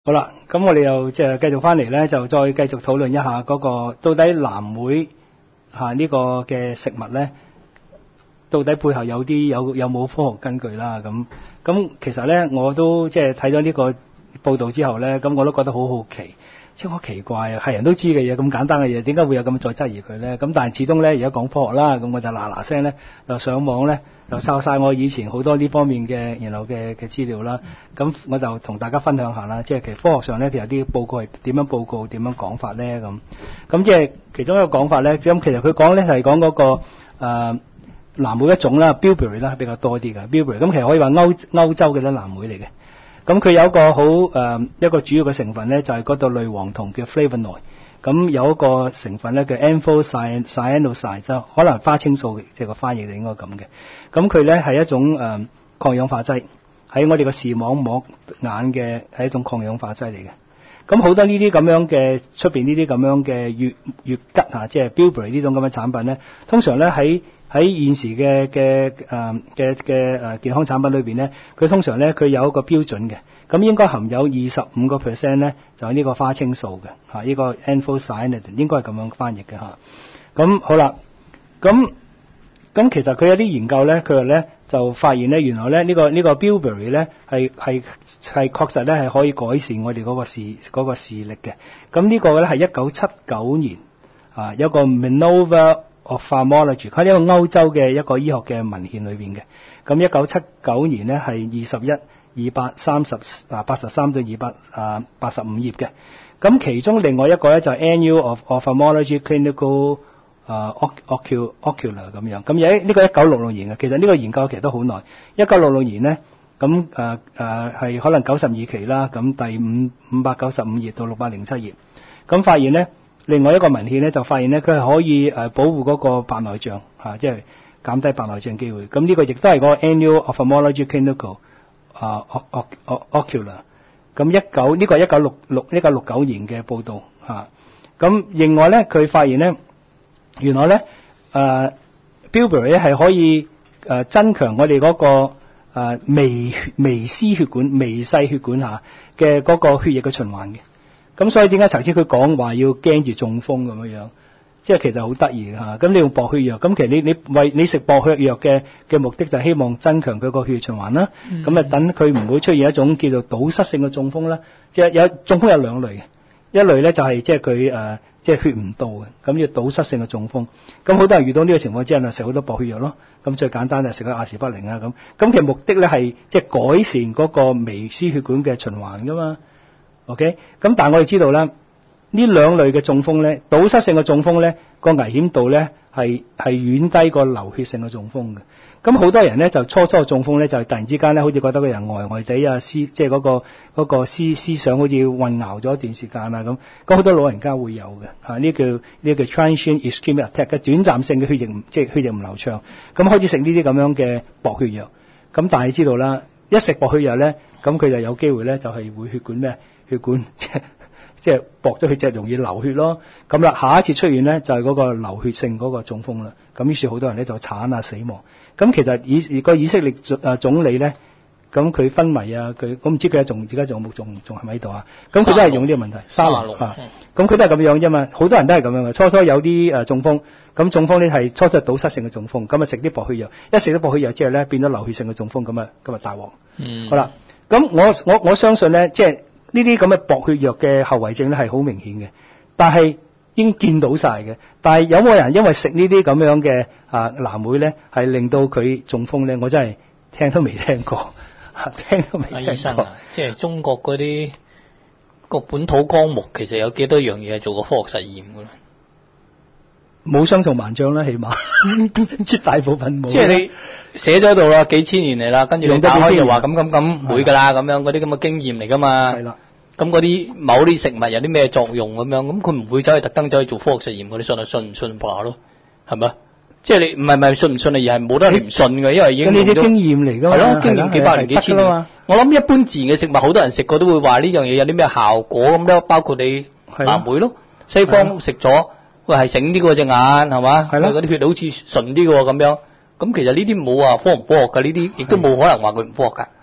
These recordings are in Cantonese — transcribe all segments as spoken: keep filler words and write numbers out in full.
好啦，咁我哋又即係繼續翻嚟咧，就再繼續討論一下嗰個到底藍莓嚇呢個嘅食物咧，到底背後有啲有有冇科學根據啦？咁咁其實咧，我都即係睇咗呢個報導之後咧，咁我都覺得好好奇，即係好奇怪啊！係人都知嘅嘢，咁簡單嘅嘢，點解會有咁再質疑佢咧？咁但係始終咧，而家講科學啦，咁我就嗱嗱聲咧，就上網咧。就抄晒我以前好多呢方面嘅然後嘅嘅資料啦，咁我就同大家分享下啦。即係其實科學上咧，其實啲報告係點樣報告、點樣講法咧咁。咁即係其中一個講法咧，咁其實佢講咧係講嗰個誒藍莓一種啦 ，bilberry 啦比較多啲嘅 bilberry。咁其實可以話歐歐洲嘅咧藍莓嚟嘅。咁佢有一個好誒、呃、一個主要嘅成分咧，就係嗰度類黃酮叫 flavonoid。咁有一個成分咧叫 anthocyaniside， 就可能花青素，即係個翻譯就應該咁嘅。咁佢咧係一種誒、呃、抗氧化劑，喺我哋個視網膜眼嘅係一種抗氧化劑嚟嘅。咁好多呢啲咁樣嘅出邊呢啲咁樣嘅乙乙吉啊，即係 bilberry 呢種咁嘅產品咧，通常咧喺喺現時嘅嘅誒嘅嘅誒健康產品裏邊咧，佢通常咧佢有一個標準嘅。咁應該含有二十五個 percent 咧，就係呢個花青素嘅嚇，呢、這個 anthocyanidin 應該係咁樣翻譯嘅嚇。咁好啦，咁咁其實佢有啲研究咧，佢話咧就發現咧，原來咧呢、這個呢、這個 bilberry 咧係係係確實咧係可以改善我哋嗰個視嗰、那個視力嘅。咁呢個咧係一九七九年啊，有一個 Manova Ophthalmology， 佢呢個歐洲嘅一個醫學嘅文獻裏邊嘅。咁一九七九年咧係二十一。二百三十啊八十三到二百啊八十五頁嘅，咁其中另外一個咧就係 Annual of Ophthalmology Clinical 啊 Ocular Ocular 咁樣，咁有呢個一九六六年嘅，其實呢個研究其實都好耐，一九六六年咧，咁誒誒係可能九十二期啦，咁第五五百九十五頁到六百零七頁，咁發現咧另外一個文獻咧就發現咧佢係可以誒保護嗰個白內障嚇，即係減低白內障機會，咁呢個亦都係嗰個 Annual Ophthalmology Clinical。啊、uh,，ocular， 咁一九呢個係一九六六一九六九年嘅報導嚇，咁、啊、另外咧佢發現咧，原來咧誒 bilberry 咧係可以誒、呃、增強我哋嗰、那個誒、呃、微微絲血管微細血管下嘅嗰個血液嘅循環嘅，咁所以點解頭先佢講話要驚住中風咁樣樣？即係其實好得意嚇，咁你用薄血藥，咁其實你你為你食薄血藥嘅嘅目的就係希望增強佢個血液循環啦，咁啊等佢唔會出現一種叫做堵塞性嘅中風啦。即係有中風有兩類嘅，一類咧就係即係佢誒即係血唔到嘅，咁要堵塞性嘅中風。咁好多人遇到呢個情況之後就食好多薄血藥咯。咁最簡單就係食個阿士匹靈啊咁。咁其實目的咧係即係改善嗰個微絲血管嘅循環噶嘛。OK，咁但係我哋知道咧。呢兩類嘅中風咧，堵塞性嘅中風咧，個危險度咧係係遠低過流血性嘅中風嘅。咁好多人咧就初初嘅中風咧就係突然之間咧，好似覺得個人呆呆地啊，思即係嗰個嗰個思思想好似混淆咗一段時間啊咁。咁好多老人家會有嘅嚇，呢叫呢叫 transient ischemic attack 嘅短暫性嘅血液即係血液唔流暢。咁開始食呢啲咁樣嘅薄血藥。咁但係知道啦，一食薄血藥咧，咁佢就有機會咧就係會血管咩血管即係。即係薄咗血就容易流血咯，咁啦下一次出現咧就係嗰個流血性嗰個中風啦，咁於是好多人咧就慘啊死亡。咁其實以個以色列誒總理咧，咁佢昏迷啊，佢我唔知佢仲而家仲有冇仲仲係咪喺度啊？咁佢都係用呢個問題，沙龍啊，咁佢都係咁樣啫嘛，好多人都係咁樣嘅。初初有啲誒中風，咁中風咧係初初係堵塞性嘅中風，咁啊食啲薄血藥，一食咗薄血藥之後咧變咗流血性嘅中風，咁啊咁啊大鑊。嗯，好啦，咁我我我相信咧即係。呢啲咁嘅薄血藥嘅後遺症咧係好明顯嘅，但係已經見到晒嘅。但係有冇人因為食呢啲咁樣嘅啊藍莓咧，係令到佢中風咧？我真係聽都未聽過，聽都未聽過。醫生啊， 即係中國嗰啲個本土綱目，其實有幾多樣嘢係做過科學實驗嘅咧？ 冇雙重盲障啦，起碼絕大部分冇。 即係你寫咗喺度啦，幾千年嚟啦，跟住你打開就話咁咁咁會㗎啦，咁樣嗰啲咁嘅經驗嚟㗎嘛。係啦。咁嗰啲某啲食物有啲咩作用咁樣，咁佢唔會走去特登走去做科學實驗，你信就信，唔信罷咯，係咪？即係你唔係唔係信唔信啊，而係冇得你唔信嘅，因為已經。咁呢啲經驗嚟㗎嘛。係咯，經驗幾百年幾千年。我諗一般自然嘅食物，好多人食過都會話呢樣嘢有啲咩效果咁咯，包括你藍莓咯，西方食咗。喂，係醒啲喎隻眼，係嘛？係咯，嗰啲血好似順啲喎咁樣。咁其實呢啲冇話科唔科學㗎，呢啲亦都冇可能話佢唔科學㗎。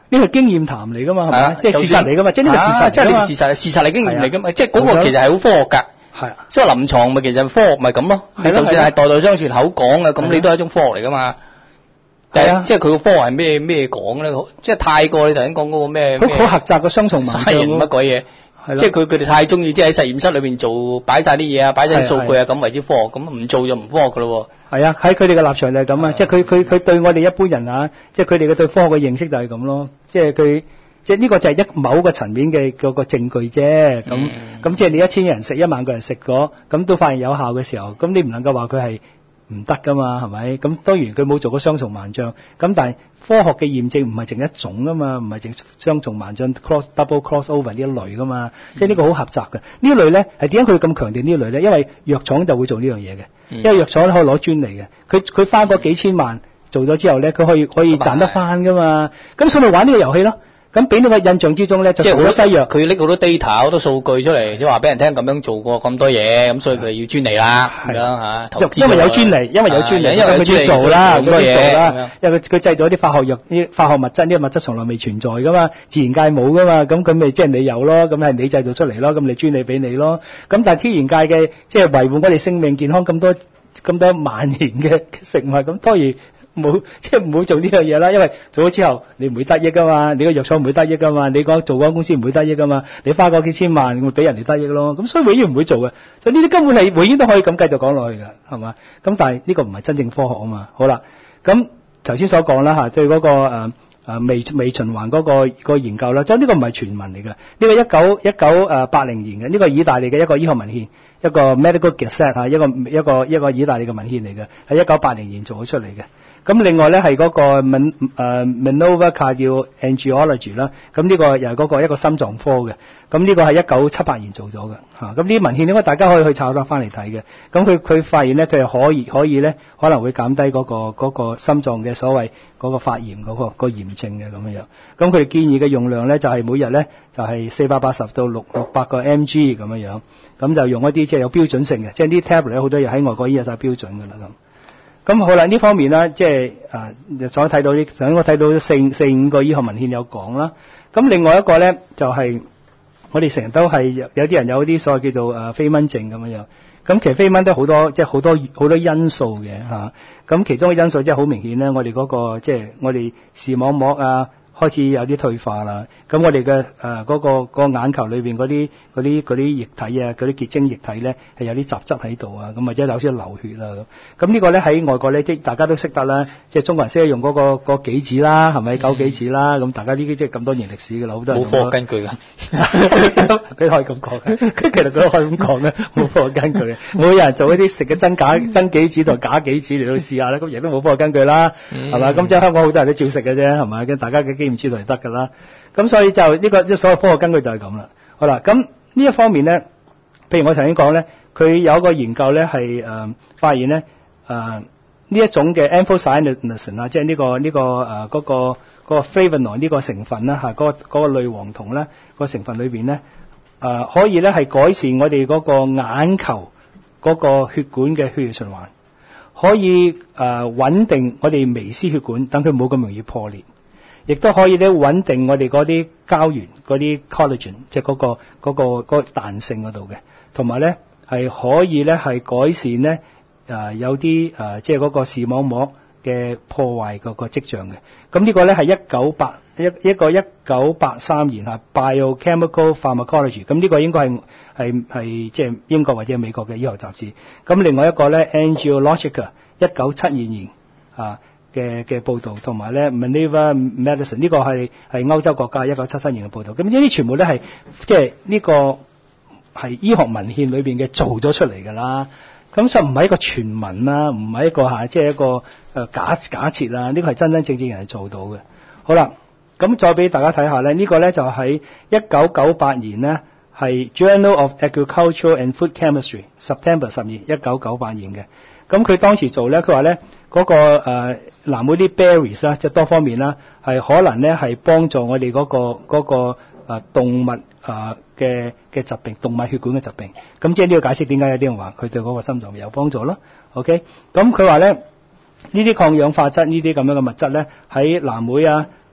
呢個經驗談嚟噶嘛，係咪？即係事實嚟噶嘛，即係呢個事實， 即係呢個事實，事實係經驗嚟噶嘛，即係嗰個其實係好科學㗎。 係， 所以臨床咪其實科學咪咁咯。你就算係代代相傳口講嘅，咁你都係一種科學嚟噶嘛。係啊，即係佢個科學係咩咩講咧？即係太過你頭先講嗰個咩？ 佢好狹窄個雙重盲象乜鬼嘢？即係佢佢哋太中意，即係喺實驗室裏邊做擺晒啲嘢啊，擺晒啲數據啊，咁為之科學，咁唔做就唔科學噶咯。係啊，喺佢哋嘅立場就係咁啊，即係佢佢佢對我哋一般人啊，即係佢哋嘅對科學嘅認識就係咁咯。即係佢即係呢個就係一某個層面嘅嗰個證據啫。咁咁、嗯、即係你一千人食，一萬個人食過，咁都發現有效嘅時候，咁你唔能夠話佢係唔得噶嘛，係咪？咁當然佢冇做過雙重盲象，咁但係科學嘅驗證唔係淨一種噶嘛，唔係淨雙重盲象 cross double cross over 呢一類噶嘛，嗯、即係呢個好狹窄嘅。呢一類咧係點解佢咁強調呢一類咧？因為藥廠就會做呢樣嘢嘅，嗯、因為藥廠可以攞專利嘅，佢佢花嗰幾千萬做咗之後咧，佢可以可以賺得翻噶嘛，咁所以咪玩呢個遊戲咯。咁俾你個印象之中咧，就做咗西藥， 佢拎好多 data 好多數據出嚟，即係話俾人聽咁樣做過咁多嘢，咁所以佢要專利啦，咁樣嚇。 因為有專利，因為有專利，因為佢要做啦，咁多嘢，因為佢佢製造一啲化學藥、啲化學物質，呢個物質從來未存在噶嘛，自然界冇噶嘛，咁佢咪即係你有咯，咁係你製造出嚟咯，咁你專利俾你咯。咁但係天然界嘅即係維護我哋生命健康咁多咁多萬年嘅食物，咁當然。冇即係唔會做呢樣嘢啦，因為做咗之後你唔會得益噶嘛，你個藥廠唔會得益噶嘛，你講做嗰間公司唔會得益噶嘛，你花嗰幾千萬會俾人哋得益咯，咁所以永遠唔會做嘅，就呢啲根本係永遠都可以咁繼續講落去㗎，係嘛？咁但係呢個唔係真正科學啊嘛。好啦，咁頭先所講啦嚇，即係嗰個誒誒微微循環嗰個嗰個研究啦，即係呢個唔係傳聞嚟嘅，呢個一九一九誒八零年嘅，呢個意大利嘅一個醫學文獻。一個 medical gazette 嚇，一個一個一個意大利嘅文獻嚟嘅，係一九八零年做咗出嚟嘅。咁另外咧係嗰個 Man 誒 Manova Cardio Angiology 啦，咁呢個又係嗰個一個心臟科嘅。咁呢個係一九七八年做咗嘅嚇。咁呢啲文獻應該大家可以去抄得翻嚟睇嘅。咁佢佢發現咧，佢係可以可以咧，可能會減低嗰個嗰個心臟嘅所謂嗰個發炎嗰個個炎症嘅咁樣樣。咁佢哋建議嘅用量咧就係每日咧就係四百八十到六六百個 mg 咁樣樣。咁就用一啲即係有標準性嘅，即係啲 tablet 好多嘢喺外國已經有晒標準㗎啦咁。咁好啦，呢方面啦，即係啊，再睇到啲，上我睇到四四五個醫學文獻有講啦。咁另外一個咧就係、是、我哋成日都係有啲人有啲所謂叫做誒飛蚊症咁樣樣。咁其實飛蚊都好多即係好多好多因素嘅嚇。咁其中嘅因素即係好明顯咧，我哋嗰、那個即係、就是、我哋視網膜啊。開始有啲退化啦，咁我哋嘅誒嗰個、嗰個眼球裏邊嗰啲嗰啲嗰啲液體啊，嗰啲結晶液體咧係有啲雜質喺度啊，咁或者有少少流血啊咁。咁呢個咧喺外國咧，即係大家都識得啦，即係中國人識得用嗰、嗰個、嗰個杞子啦，係咪枸杞子啦？咁、嗯、大家呢啲即係咁多年歷史嘅啦，好多人冇科學根據㗎， 佢可以咁講嘅，佢其實佢都可以咁講嘅，冇科學根據嘅。冇有人做一啲食嘅真假真杞子同假杞子嚟到試下咧，咁亦都冇科學根據啦，係咪、嗯？咁即係香港好多人都照食嘅啫，係咪？跟大家嘅唔知道係得噶啦，咁所以就呢、這個即係所謂科學根據就係咁啦。好啦，咁呢一方面咧，譬如我頭先講咧，佢有一個研究咧係誒發現咧誒呢一種嘅 anthocyanin 啊，即係呢個呢、這個誒嗰、呃那個嗰、那個 flavonoid 呢個成分啦嚇，嗰、那個嗰、那個類黃酮咧個成分裏邊咧誒可以咧係改善我哋嗰個眼球嗰個血管嘅血液循環，可以誒穩、呃、定我哋微絲血管，等佢冇咁容易破裂。亦都可以咧穩定我哋嗰啲膠原嗰啲 collagen，即係嗰個嗰、嗰個嗰、嗰個彈性嗰度嘅，同埋咧係可以咧係改善咧誒、呃、有啲誒、呃、即係嗰個視網膜嘅破壞嗰個跡象嘅。咁呢個咧係一九八一一個一九八三年嚇 Biochemical Pharmacology， 咁呢個應該係係係即係英國或者美國嘅醫學雜誌。咁另外一個咧 Angiologica 一九七二年啊。嘅嘅報導，同埋咧 Maneva Medicine 呢個係係歐洲國家一九七七年嘅報導，咁呢啲全部咧係即係呢個係醫學文獻裏邊嘅做咗出嚟㗎啦，咁就唔係一個傳聞啦，唔係一個嚇即係一個誒假假設啦，呢個係真真正正人係做到嘅。好啦，咁再俾大家睇下咧，呢個咧就喺一九九八年咧係 Journal of Agriculture and Food Chemistry September 十二一九九八年嘅。咁佢當時做咧，佢話咧嗰個誒、呃、藍莓啲 berries 啦，即係多方面啦，係可能咧係幫助我哋嗰、嗰個嗰、嗰個誒、呃、動物啊嘅嘅疾病，動脈血管嘅疾病。咁即係呢個解釋點解有啲人話佢對嗰個心臟有幫助咯。OK，咁佢話咧呢啲抗氧化質呢啲咁樣嘅物質咧喺藍莓啊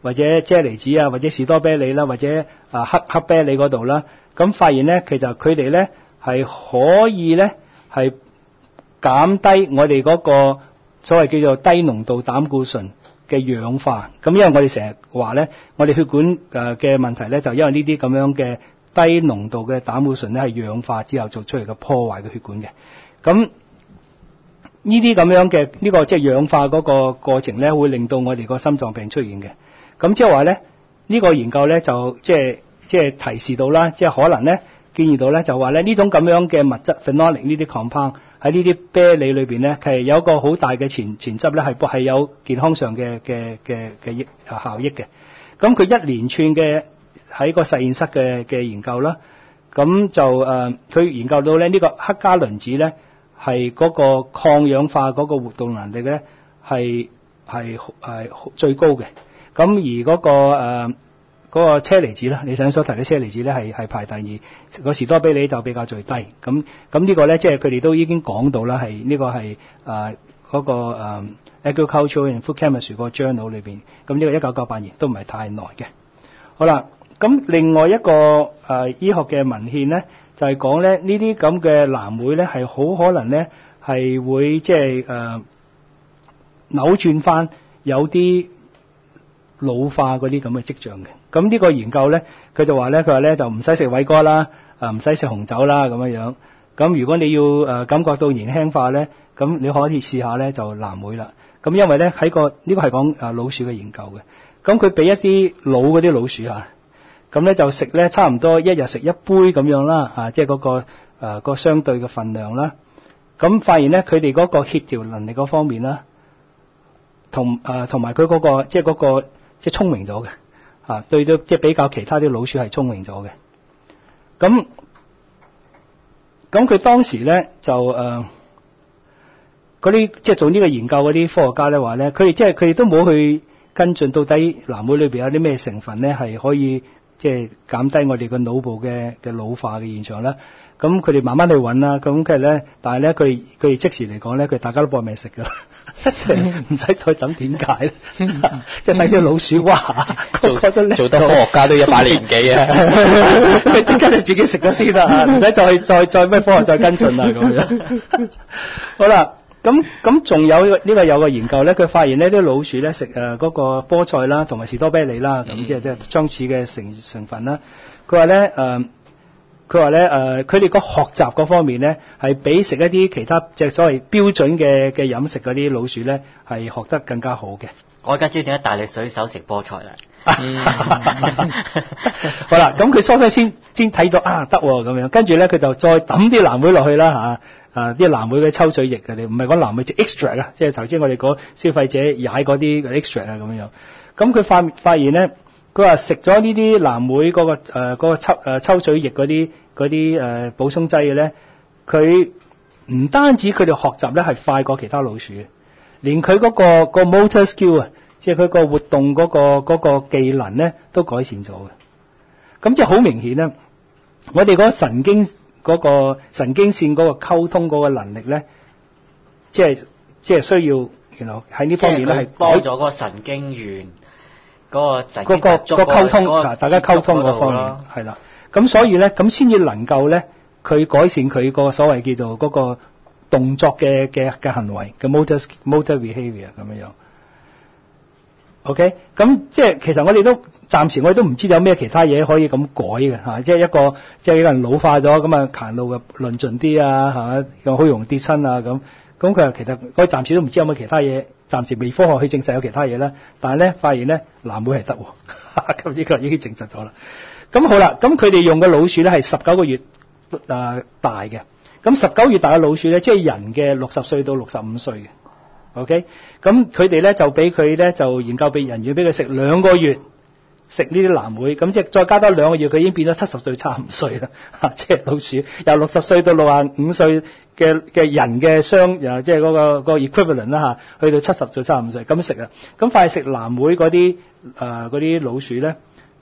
或者啫喱子啊，或者士多啤梨啦，或者啊黑黑啤梨嗰度啦，咁發現咧，其實佢哋咧係可以咧係減低我哋嗰個所謂叫做低濃度膽固醇嘅氧化。咁因為我哋成日話咧，我哋血管誒嘅問題咧，就因為呢啲咁樣嘅低濃度嘅膽固醇咧係氧化之後做出嚟嘅破壞嘅血管嘅。咁呢啲咁樣嘅呢個即係氧化嗰個過程咧，會令到我哋個心臟病出現嘅。咁即係話咧，呢個研究咧就即係即係提示到啦，即係可能咧建議到咧就話咧呢種咁樣嘅物質 phenolic 呢啲 compound 喺呢啲啤梨裏邊咧，係有一個好大嘅前前質咧係係有健康上嘅嘅嘅嘅益啊效益嘅。咁佢一連串嘅喺個實驗室嘅嘅研究啦，咁就誒佢、呃、研究到咧呢個黑加侖子咧係嗰個抗氧化嗰個活動能力咧係係係最高嘅。咁而嗰、那個誒嗰、呃那個車厘子啦，你頭先所提嘅車厘子咧係係排第二，個士多啤梨就比較最低。咁咁呢個咧即係佢哋都已經講到啦，係呢、這個係誒嗰個誒、呃、Agriculture and Food Chemistry 個 journal 裏邊。咁呢個一九九八年都唔係太耐嘅。好啦，咁另外一個誒、呃、醫學嘅文獻咧就係講咧呢啲咁嘅藍莓咧係好可能咧係會即係誒扭轉翻有啲老化嗰啲咁嘅跡象嘅。咁呢個研究咧，佢就話咧，佢話咧就唔使食偉哥啦，啊唔使食紅酒啦咁樣樣。咁如果你要誒、呃、感覺到年輕化咧，咁你可以試下咧就藍莓啦。咁因為咧喺個呢、這個係講誒老鼠嘅研究嘅。咁佢俾一啲老嗰啲老鼠嚇，咁咧就食咧差唔多一日食一杯咁樣啦，啊即係嗰個誒、呃那個相對嘅份量啦。咁發現咧佢哋嗰個協調能力嗰方面啦，同誒同埋佢嗰個即係嗰個即係聰明咗嘅。啊，對到即係比較其他啲老鼠係聰明咗嘅。咁咁佢當時咧就誒嗰啲即係做呢個研究嗰啲科學家咧話咧，佢哋即係佢哋都冇去跟進到底藍莓裏邊有啲咩成分咧係可以即係減低我哋個腦部嘅嘅老化嘅現象啦。咁佢哋慢慢去揾啦。咁其實咧，但係咧佢佢哋即時嚟講咧，佢大家都搏命食㗎啦，唔使再等點解咧？即係睇啲老鼠哇， 做覺得叻， 做得科學家都一把年紀啊！ 佢即刻就自己食咗先啦，唔使再再再咩科學再跟進啦咁樣。好啦，咁咁仲有呢、這個有個研究咧，佢發現呢啲老鼠咧食誒嗰個菠菜啦，同埋士多啤梨啦，咁即係即係相似嘅成成分啦。佢話咧誒。佢話咧，誒，佢哋個學習嗰方面咧，係比食一啲其他即係所謂標準嘅嘅飲食嗰啲老鼠咧，係學得更加好嘅。 我而家知點解大力水手食菠菜啦。 嗯、好啦，咁佢初初先先睇到啊得咁樣，跟住咧佢就再抌啲藍莓落去啦嚇，啊啲藍莓嘅抽取液嘅，你唔係講藍莓即 extract 啊，即係頭先我哋講消費者踩嗰啲 extract 啊咁樣。咁佢發發現咧。佢話食咗呢啲藍莓嗰、嗰個誒、呃嗰個抽誒、呃、抽取液嗰啲嗰啲誒補充劑嘅咧，佢唔單止佢哋學習咧係快過其他老鼠，連佢嗰、嗰個、嗰個 motor skill 啊，即係佢個活動嗰、嗰個嗰、嗰個技能咧都改善咗嘅。咁即係好明顯咧，我哋嗰個神經嗰、嗰個神經線嗰個溝通嗰個能力咧，即係即係需要，原來喺呢方面咧係多咗嗰個神經元。嗰、那個嗰、那個嗰、那個溝通，嗱、那個、大家溝通嗰方面係啦，咁所以咧，咁先至能夠咧，佢改善佢個所謂叫做嗰個動作嘅嘅嘅行為嘅 motor motor behaviour 咁樣樣。OK，咁即係其實我哋都暫時我哋都唔知有咩其他嘢可以咁改嘅嚇，即係一個即係一個人老化咗咁啊，行路嘅論盡啲啊，係嘛，又好容易跌親啊咁。咁佢話其實我暫時都唔知有冇其他嘢。暫時未科學去證實有其他嘢啦，但係咧發現咧藍莓係得，咁呢個已經證實咗啦。咁好啦，咁佢哋用嘅老鼠咧係十九個月誒、呃、大嘅，咁十九月大嘅老鼠咧，即係人嘅六十歲到六十五歲嘅。OK，咁佢哋咧就俾佢咧就研究俾人員俾佢食兩個月食呢啲藍莓，咁即係再加多兩個月，佢已經變咗七十歲差唔歲啦。即係老鼠由六十歲到六十五歲。嘅嘅人嘅相，誒即係嗰個、嗰個 equivalent 啦嚇，去到七十歲、七十五歲咁食啊。咁快食藍莓嗰啲誒嗰啲老鼠咧，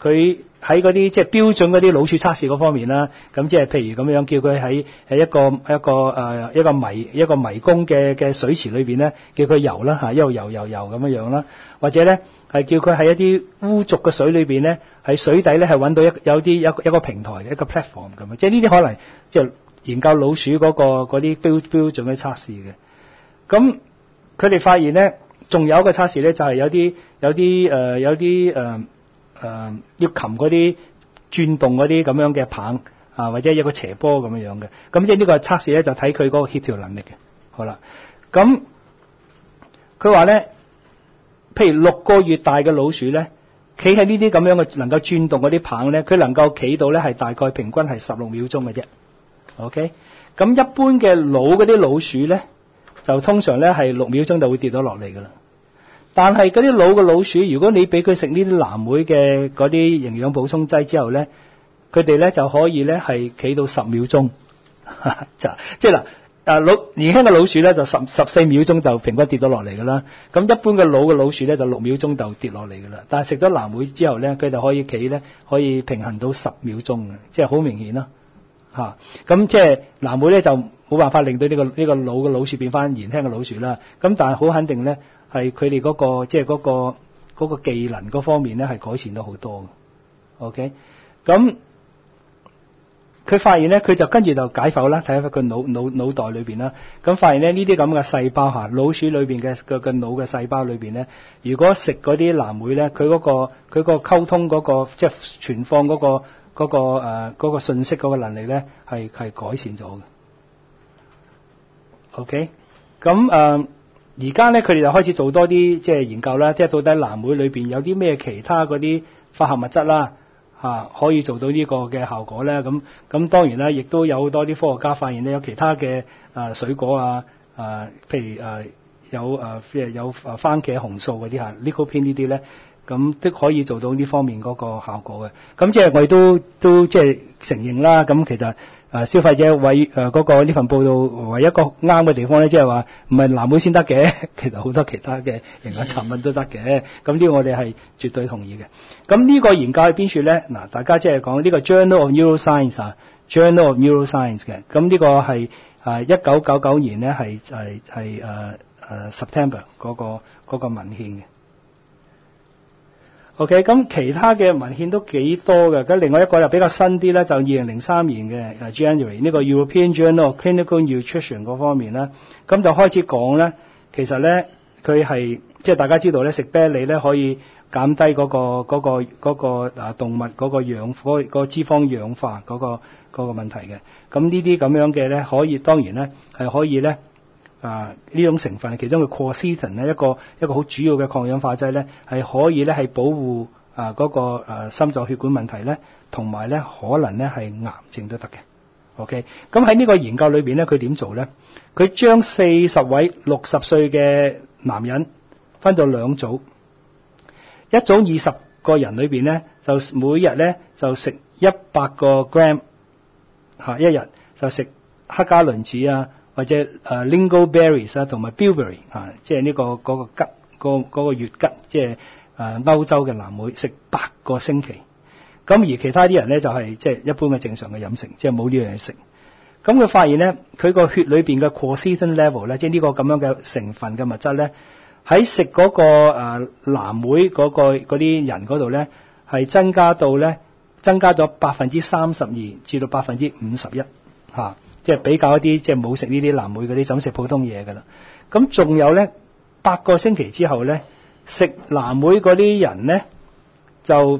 佢喺嗰啲即係標準嗰啲老鼠測試嗰方面啦，咁即係譬如咁樣叫佢喺喺一個一個誒、呃、一個迷一個迷宮嘅嘅水池裏邊咧，叫佢游啦嚇，一路游游游咁樣樣啦，或者咧係叫佢喺一啲污濁嘅水裏邊咧，喺水底咧係揾到一有啲一個一個平台一個 platform 咁樣，即係呢啲可能即係研究老鼠嗰、嗰個嗰啲標標準嘅測試嘅。咁佢哋發現咧，仲有一個測試咧，就係、是、有啲有啲誒、呃、有啲誒。誒、呃、要擒嗰啲轉動嗰啲咁樣嘅棒啊，或者一個斜波咁樣樣嘅，咁即係呢個測試咧就睇佢嗰個協調能力嘅。好啦，咁佢話咧，譬如六個月大嘅老鼠咧，企喺呢啲咁樣嘅能夠轉動嗰啲棒咧，佢能夠企到咧係大概平均係十六秒鐘嘅啫。OK，咁一般嘅老嗰啲老鼠咧，就通常咧係六秒鐘就會跌咗落嚟㗎啦。但係嗰啲老嘅老鼠，如果你俾佢食呢啲藍莓嘅嗰啲營養補充劑之後咧，佢哋咧就可以咧係企到十秒鐘，就即係嗱，啊老年輕嘅老鼠咧就十十四秒鐘就平均跌咗落嚟㗎啦。咁一般嘅老嘅老鼠咧就六秒鐘就跌落嚟㗎啦。但係食咗藍莓之後咧，佢就可以企咧可以平衡到十秒鐘嘅，即係好明顯啦嚇。咁即係藍莓咧就冇辦法令到呢個呢個老嘅老鼠變翻年輕嘅老鼠啦。咁但係好肯定咧。係佢哋嗰個即係嗰個嗰個技能嗰方面咧，係改善咗好多嘅。OK，咁佢發現咧，佢就跟住就解剖啦，睇下佢腦腦腦袋裏邊啦。咁發現咧呢啲咁嘅細胞嚇，老鼠裏邊嘅嘅嘅腦嘅細胞裏邊咧，如果食嗰啲藍莓咧，佢嗰個佢個溝通嗰個即係傳放嗰個嗰個誒嗰個信息嗰個能力咧，係係改善咗嘅。OK，咁誒。而家咧，佢哋就開始做多啲即係研究啦，即係到底藍莓裏邊有啲咩其他嗰啲化合物質啦，嚇、啊、可以做到呢個嘅效果咧。咁咁當然啦，亦都有好多啲科學家發現咧，有其他嘅啊水果啊啊，譬如啊有啊譬如有啊番茄紅素嗰啲嚇 lycopene 呢啲咧，咁都可以做到呢方面嗰個效果嘅。咁即係我哋都都即係承認啦。咁其實。啊！消費者為誒嗰個呢份報道唯一一個啱嘅地方咧，即係話唔係藍莓先得嘅，其實好多其他嘅營養產品都得嘅。咁呢個我哋係絕對同意嘅。咁呢個研究喺邊處咧？嗱，大家即係講呢個 Journal of Neuroscience 啊 ，Journal of Neuroscience 嘅。咁呢個係啊一九九九年咧係係係誒誒 September 嗰個嗰個文獻嘅。OK，咁其他嘅文獻都幾多嘅，咁另外一個又比較新啲咧，就二零零三年嘅 January 呢個 European Journal of Clinical Nutrition 嗰方面啦，咁就開始講咧，其實咧佢係即係大家知道咧，食啤梨咧可以減低嗰個嗰個嗰個啊動物嗰個氧嗰個脂肪氧化嗰個嗰個問題嘅，咁呢啲咁樣嘅咧可以當然咧係可以咧。啊！呢種成分係其中嘅 quercetin 咧，一個一個好主要嘅抗氧化劑咧，係可以咧係保護啊嗰、那個誒、啊、心臟血管問題咧，同埋咧可能咧係癌症都得嘅。OK，咁喺呢個研究裏邊咧，佢點做咧？佢將四十位六十歲嘅男人分到兩組，一組二十個人裏邊咧，就每日咧就食一百個 gram 嚇，一日就食黑加侖子啊。或者誒、uh, lingonberries 啊，同埋 bilberry 啊，即係呢、這個嗰、那個桔，嗰、那、嗰個月桔，即係誒歐洲嘅藍莓，食八個星期。咁而其他啲人咧就係即係一般嘅正常嘅飲食，即係冇呢樣嘢食。咁佢發現咧，佢個血裏邊嘅 quercetin level 咧，即係呢個咁樣嘅成分嘅物質咧，喺食嗰個誒藍莓嗰個嗰啲人嗰度咧，係增加到咧增加咗百分之三十二至到百分之五十一嚇。即係比較一啲即係冇食呢啲藍莓嗰啲，就咁食普通嘢㗎啦。咁仲有咧，八個星期之後咧，食藍莓嗰啲人咧，就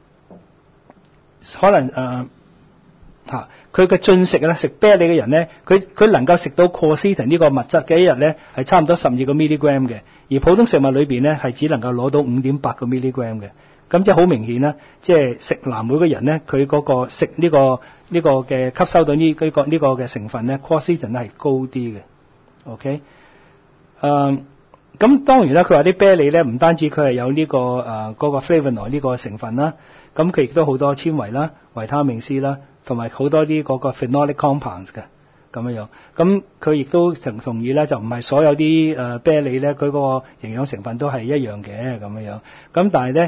可能誒嚇佢嘅進食咧，食啤梨嘅人咧，佢佢能夠食到 quercetin 呢個物質嘅一日咧，係差唔多十二個 milligram 嘅，而普通食物裏邊咧係只能夠攞到五點八個 milligram 嘅。咁即係好明顯啦，即係食藍莓嘅人咧，佢嗰個食呢個呢個嘅吸收到呢呢個呢個嘅成分咧 quercetin 咧係高啲嘅。OK，誒咁當然啦，佢話啲啤梨咧唔單止佢係有呢個誒嗰個 flavonoid 呢個成分啦，咁佢亦都好多纖維啦、維他命 C 啦，同埋好多啲嗰個 phenolic compounds 嘅咁樣樣。咁佢亦都同同意咧，就唔係所有啲誒啤梨咧，佢嗰個營養成分都係一樣嘅咁樣樣。咁但係咧。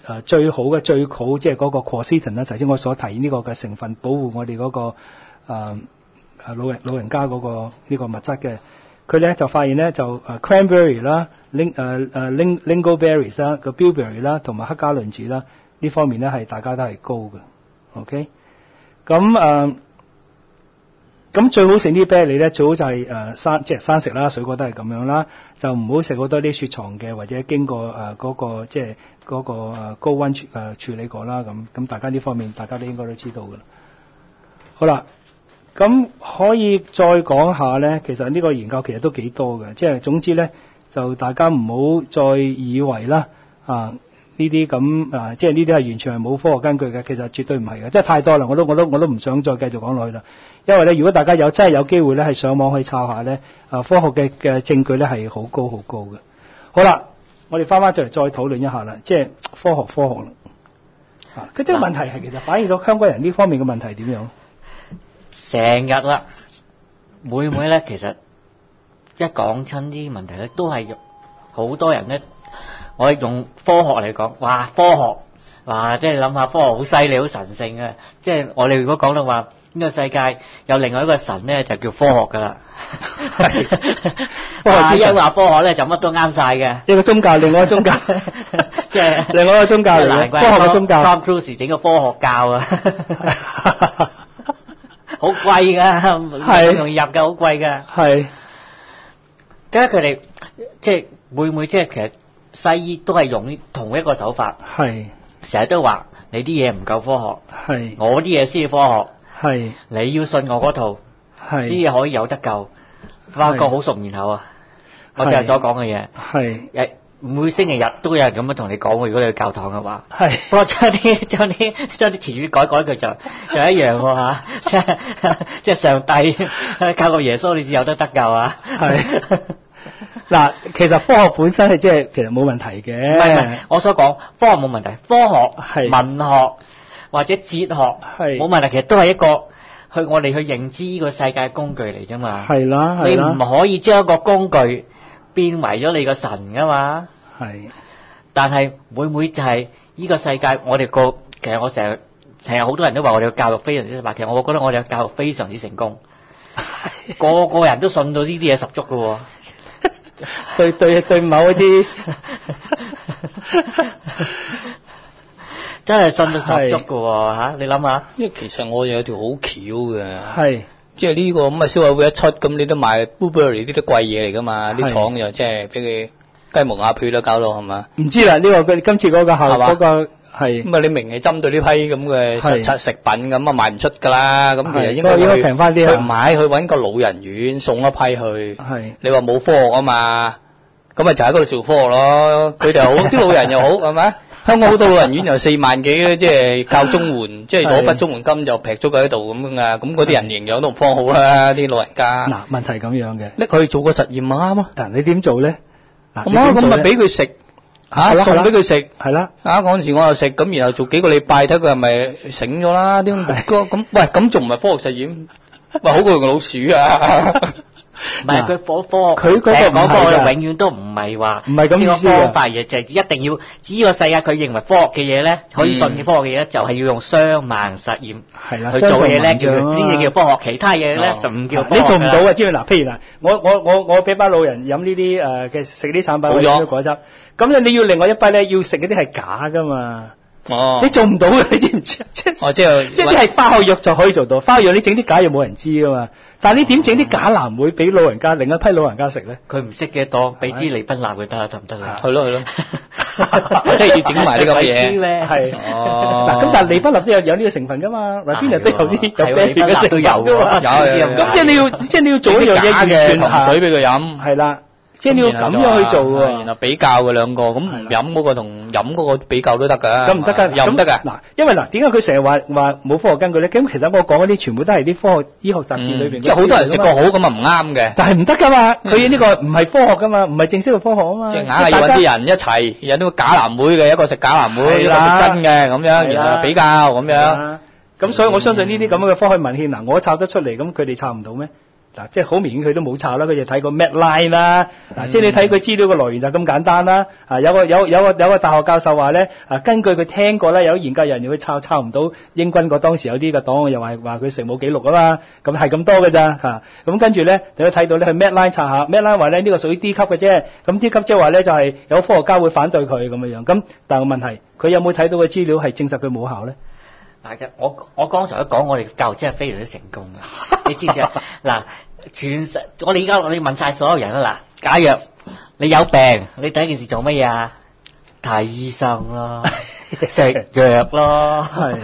誒最好嘅最好即係嗰個 quercetin 啦，頭先我所提呢個嘅成分，保護我哋嗰、嗰個誒、呃、老人老人家嗰、嗰個呢、呢個物質嘅。佢咧就發現咧就誒 cranberry 啦、ling 誒誒 ling lingonberries 啦、個 bilberry 啦同埋黑加侖子啦呢方面咧係大家都係高嘅。OK，咁誒咁最好食啲啤梨咧，最好就係誒生即係生食啦，水果都係咁樣啦，就唔好食好多啲雪藏嘅或者經過誒嗰、呃嗰個即係嗰個誒高溫處誒處理過啦。咁咁大家呢方面大家都應該都知道㗎啦。好啦。咁可以再講下咧，其實呢個研究其實都幾多嘅，即係總之咧就大家唔好再以為啦啊呢啲咁啊，即係呢啲係完全係冇科學根據嘅，其實絕對唔係嘅，即係太多啦，我都我都我都唔想再繼續講落去啦。因為咧，如果大家有真係有機會咧，係上網去抄下咧，啊科學嘅嘅證據咧係好高好高嘅。好啦，我哋翻翻再嚟再討論一下啦，即係科學科學啦。啊，佢即係問題係其實反映到香港人呢方面嘅問題點樣？ 成日啦，每每咧，其實一講親啲問題咧，都係好多人咧，我用科學嚟講，哇，科學，哇，即係諗下科學好犀利，好神聖嘅，即係我哋如果講到話呢個世界有另外一個神咧，就叫科學噶啦。哇！一話科學咧，就乜都啱晒嘅。 一個宗教，另外一個宗教， 即係另外一個宗教嚟嘅，科學嘅宗教。 Tom Cruise 整個科學教啊！好貴噶，唔容易入噶，好貴噶。係，咁佢哋即係會唔會即係其實西醫都係用同一個手法？係，成日都話你啲嘢唔夠科學，係，我啲嘢先係科學，係，你要信我嗰套，係，先至可以有得救。發覺好熟面口啊！我淨係所講嘅嘢，係。每星期日都有人咁樣同你講喎，如果你去教堂嘅話，係，不過將啲將啲將啲詞語改改佢就就一樣喎嚇，即係即係上帝靠個耶穌你至有得得救啊！係嗱，其實科學本身係即係其實冇問題嘅，唔係唔係，我所講科學冇問題，科學係文學或者哲學係冇問題，其實都係一個去我哋去認知呢個世界嘅工具嚟啫嘛，係啦，係啦，你唔可以將一個工具變為咗你個神噶嘛，係。但係會唔會就係呢個世界？我哋個其實我成日成日好多人都話我哋嘅教育非常之失敗，其實我覺得我哋嘅教育非常之成功，個個人都信到呢啲嘢十足噶喎。對對對，某一啲真係信到十足噶喎嚇！你諗下， 因為其實我有條好橋嘅， 係。 即係呢個咁啊消委會一出，咁你都買 blueberry 呢啲貴嘢嚟噶嘛？啲廠又即係俾佢雞毛鴨血都搞到係嘛？唔知啦，呢個佢今次嗰個效嗰個係咁啊！你明係針對呢批咁嘅實食品咁啊賣唔出㗎啦。咁其實應該應該平翻啲，佢唔買去揾個老人院送一批去。係你話冇科學啊嘛？咁咪就喺嗰度做科學咯。佢哋好，啲老人又好係咪？香港好多老人院又四萬幾，即係靠綜援，即係攞筆綜援金就劈咗佢喺度咁啊！咁嗰啲人營養都唔方好啦，啲老人家。嗱，問題咁樣嘅，拎佢去做個實驗啱啊！嗱，你點做咧？咁啊，咁咪俾佢食嚇，送俾佢食，係啦。啊，嗰陣時我又食，咁然後做幾個禮拜，睇佢係咪醒咗啦？啲咁咁，喂，咁仲唔係科學實驗？喂，好過用個老鼠啊！唔係佢科科學，佢嗰個講科學永遠都唔係話唔係咁意思嘅方法嘢，就係一定要只要個世界佢認為科學嘅嘢咧，可以信嘅科學嘅嘢咧，就係要用雙盲實驗係啦去做嘢咧，叫先至叫科學。其他嘢咧就唔叫科學。你做唔到啊？知唔知嗱？譬如嗱，我我我我俾班老人飲呢啲誒嘅食啲產品或者果汁，咁咧你要另外一班咧要食嗰啲係假噶嘛？哦，你做唔到嘅，你知唔知？即係哦，即係即係啲係化學藥就可以做到，化學藥你整啲假藥冇人知噶嘛。但係你點整啲假藍莓俾老人家，另一批老人家食咧？佢唔識嘅，當俾支利賓納佢得啊，得唔得啊？係咯係咯，即係要整埋呢個嘢。係哦，嗱咁但係利賓納都有有呢個成分噶嘛，嗱邊日都有啲有啤嘅都有噶嘛，有咁即係你要即係你要做一樣嘢完全糖水俾佢飲，係啦。即係你要咁樣去做喎，然後比較嘅兩個，咁唔飲嗰個同飲嗰個比較都得㗎。咁唔得㗎，又唔得㗎。嗱，因為嗱，點解佢成日話話冇科學根據咧？咁其實我講嗰啲全部都係啲科學醫學雜誌裏邊。即係好多人食過好咁啊，唔啱嘅。但係唔得㗎嘛，佢呢個唔係科學㗎嘛，唔係正式嘅科學啊嘛。即係硬係要揾啲人一齊，有啲假藍莓嘅，一個食假藍莓，一個食真嘅咁樣，然後比較咁樣。咁所以我相信呢啲咁嘅科學文獻嗱，我抄得出嚟，咁佢哋抄唔到咩？ 嗱，即係好明顯佢都冇抄啦，佢就睇個 Medline 啦，嗱、嗯，即係你睇佢資料嘅來源就咁簡單啦。啊，有個有有個有個大學教授話咧，啊，根據佢聽過咧，有研究人員去抄抄唔到英軍個當時有啲嘅檔案，又話話佢成冇記錄啊嘛，咁係咁多嘅咋嚇。咁跟住咧，你睇到咧去 Medline 查下 ，Medline 話咧呢個屬於 D 級嘅啫，咁 D 級即係話咧就係有科學家會反對佢咁樣樣。咁但係個問題，佢有冇睇到嘅資料係證實佢冇效咧？ 嗱嘅，我我剛才都講，我哋教育真係非常之成功嘅，你知唔知啊？嗱，全實我哋而家我哋問晒所有人啦，嗱，假若你有病，你第一件事做乜嘢啊？睇醫生咯，食藥咯，係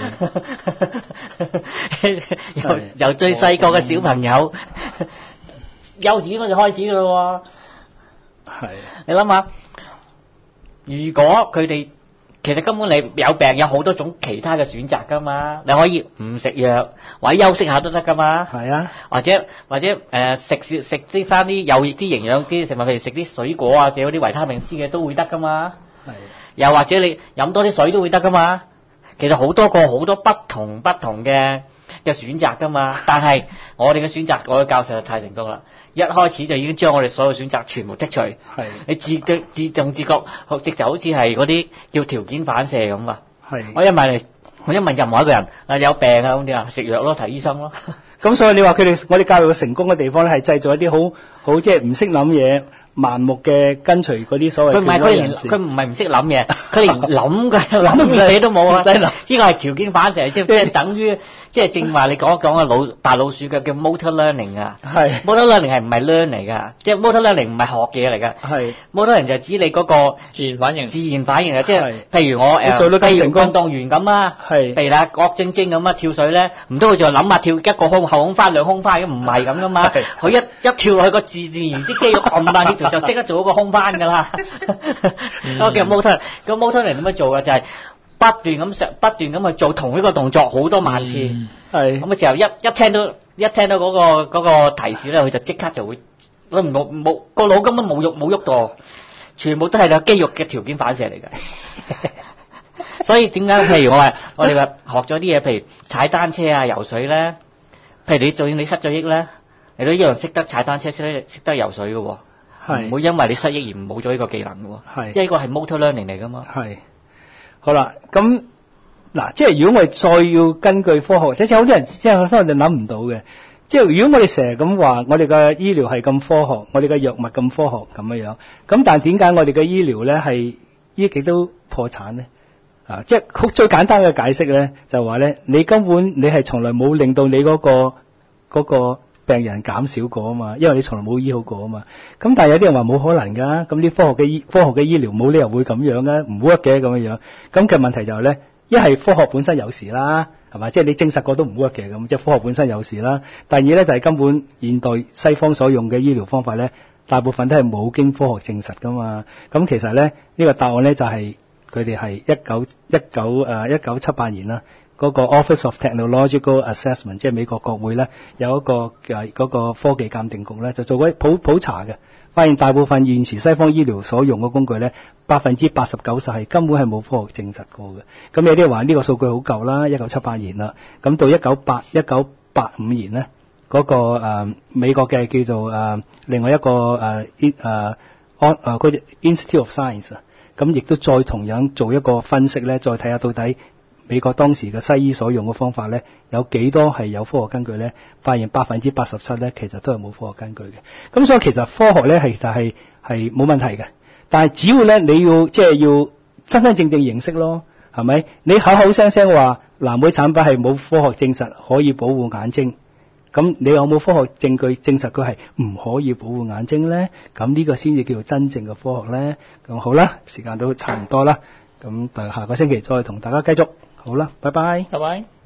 由由最細個嘅小朋友，幼稚園嗰就開始噶咯喎，係你諗下，如果佢哋其實根本你有病有好多種其他嘅選擇噶嘛，你可以唔食藥或者休息下都得噶嘛，係啊，或者或者誒、呃、食食食啲翻啲有益啲營養啲食物，譬如食啲水果啊，或者啲維他命 C 嘅都會得噶嘛，係，又或者你飲多啲水都會得噶嘛，其實好多個好多不同不同嘅嘅選擇噶嘛，但係我哋嘅選擇，我嘅教授就太成功啦。一開始就已經將我哋所有選擇全部剔除，係你自覺自動自覺，直就好似係嗰啲叫條件反射咁啊！係我一問你，我一問任何一個人啊，有病啊咁點啊？食藥咯，睇醫生咯。咁所以你話佢哋我哋教育嘅成功嘅地方咧，係製造一啲好好即係唔識諗嘢、盲目嘅跟隨嗰啲所謂。佢唔係佢連佢唔係唔識諗嘢，佢連諗嘅諗嘢都冇啊！呢個係條件反射，即係即係等於。即係正話你講一講啊，老大老鼠嘅叫 motor learning 啊，係 motor learning 係唔係 learn 嚟㗎？即係 motor learning 唔係學嘢嚟㗎，係 motor learning 就係指你嗰個自然反應，自然反應啊！即係譬如我誒，譬如運動員咁啊，係譬如啦郭晶晶咁啊跳水咧，唔通佢就諗下跳一個空後空翻兩空翻嘅，唔係咁㗎嘛？佢一一跳落去個自自然啲肌肉撳翻呢條就即刻做一個空翻㗎啦。嗰個叫 motor，個 motor learning 點樣做嘅就係。不斷咁上，不斷咁去做同一個動作好多萬次，係咁嘅時候一一聽到一聽到嗰個嗰個提示咧，佢就即刻就會，佢唔冇冇個腦根本冇喐冇喐到，全部都係個肌肉嘅條件反射嚟嘅。所以點解譬如我話我哋話學咗啲嘢，譬如踩單車啊、游水咧，譬如你就算你失咗憶咧，你都一樣識得踩單車、識得識得游水嘅喎，係唔會因為你失憶而冇咗呢個技能嘅喎，係因為呢個係 motor learning 嚟㗎嘛，係。好啦，咁嗱，即係如果我哋再要根據科學，即係好多人即係可能我哋諗唔到嘅，即係如果我哋成日咁話，我哋嘅醫療係咁科學，我哋嘅藥物咁科學咁樣樣，咁但係點解我哋嘅醫療咧係醫極都破產咧？啊，即係最簡單嘅解釋咧，就話咧，你根本你係從來冇令到你嗰個嗰個病人減少過啊嘛，因為你從來冇醫好過啊嘛。咁但係有啲人話冇可能㗎，咁啲科學嘅醫科學嘅醫療冇理由會咁樣㗎，唔 work 嘅咁樣樣。咁嘅問題就係咧，一係科學本身有事啦，係嘛？即係你證實過都唔 work 嘅咁，即係科學本身有事啦。第二咧就係根本現代西方所用嘅醫療方法咧，大部分都係冇經科學證實㗎嘛。咁其實咧呢個答案咧就係佢哋係一九一九誒一九七八年啦。嗰個 Office of Technological Assessment， 即係美國國會咧有一個誒嗰個科技鑑定局咧，就做過普普查嘅，發現大部分現時西方醫療所用嘅工具咧，百分之八十九十係根本係冇科學證實過嘅。咁有啲人話呢個數據好舊啦，一九七八年啦，咁到一九八一九八五年咧，嗰、嗰個誒、呃、美國嘅叫做誒、呃、另外一個誒誒安誒嗰隻 Institute of Science 啊，咁亦都再同樣做一個分析咧，再睇下到底。美國當時嘅西醫所用嘅方法咧，有幾多係有科學根據咧？發現百分之八十七咧，其實都係冇科學根據嘅。咁所以其實科學咧係其實係係冇問題嘅，但係只要咧你要即係要真真正正認識咯，係咪？你口口聲聲話藍莓產品係冇科學證實可以保護眼睛，咁你有冇科學證據證實佢係唔可以保護眼睛咧？咁呢個先至叫做真正嘅科學咧。咁好啦，時間都差唔多啦，咁下個星期再同大家繼續。好啦，拜拜。拜拜。